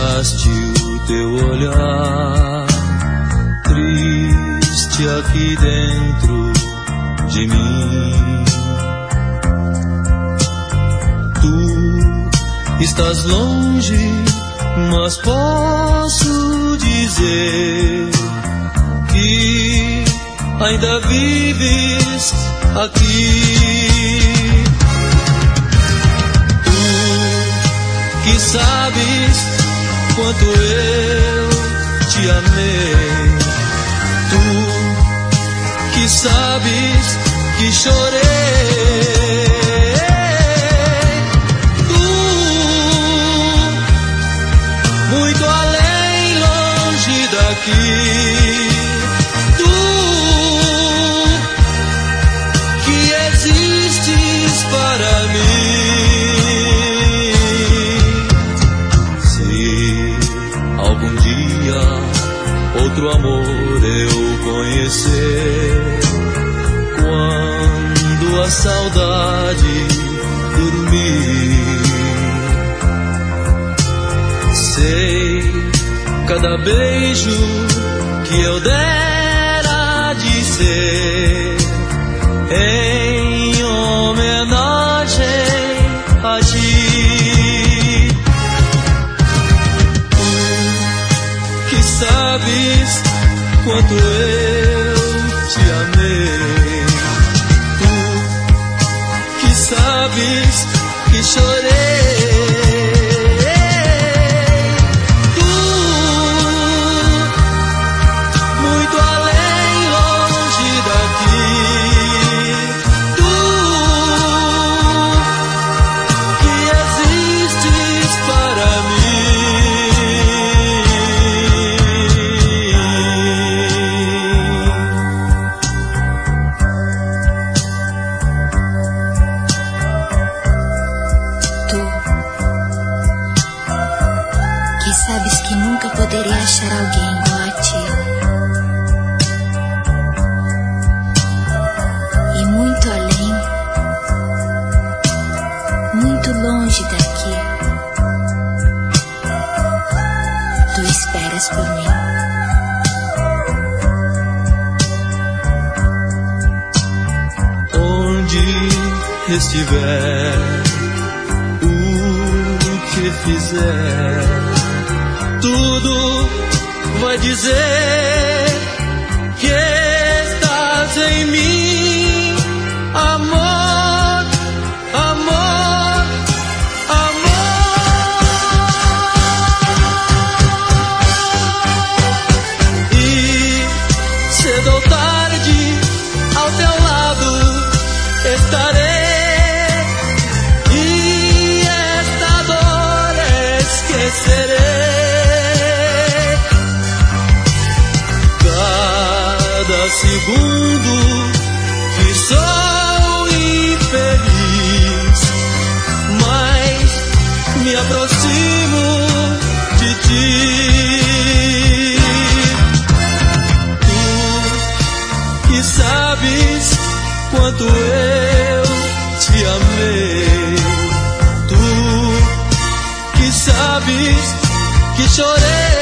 deixaste o teu olhar triste aqui dentro de mim. Tu estás longe, mas posso dizer que ainda vives aqui. Tu que sabes quanto eu te amei, tu que sabes que chorei, tu muito além, longe daqui, tu que existes para mim. Se algum dia outro amor eu conhecer, quando a saudade dormir, sei cada beijo que eu der há de ser em homenagem a ti. Tu que sabes quanto eu te amei, tu que sabes que chorei, tu muito além, longe daqui, tu que existes para mim. Sabes que nunca poderia achar alguém igual a ti. E muito além, muito longe daqui, tu esperas por mim. Onde estiver, o que fizer, tudo vai dizer que estás em mim, amor, amor, amor. E cedo ou tarde ao teu lado estarei, e esta dor esquecerei. Cada segundo que sou infeliz, mas me aproximo de ti. Tu que sabes quanto eu te amei, tu que sabes que chorei,